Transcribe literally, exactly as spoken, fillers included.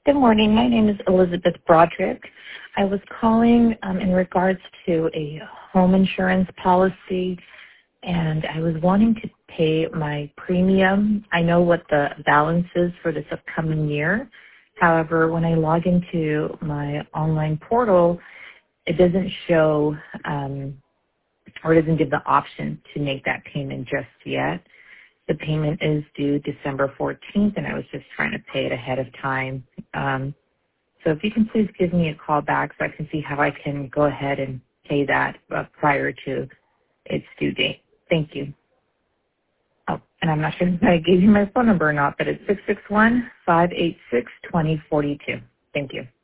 Good morning. My name is Elizabeth Broderick. I was calling um, in regards to a home insurance policy, and I was wanting to pay my premium. I know what the balance is for this upcoming year. However, when I log into my online portal, it doesn't show um, or doesn't give the option to make that payment just yet. The payment is due December fourteenth, and I was just trying to pay it ahead of time. Um, so if you can please give me a call back so I can see how I can go ahead and pay that uh, prior to its due date. Thank you. Oh, and I'm not sure if I gave you my phone number or not, but it's six six one, five eight six, two zero four two. Thank you.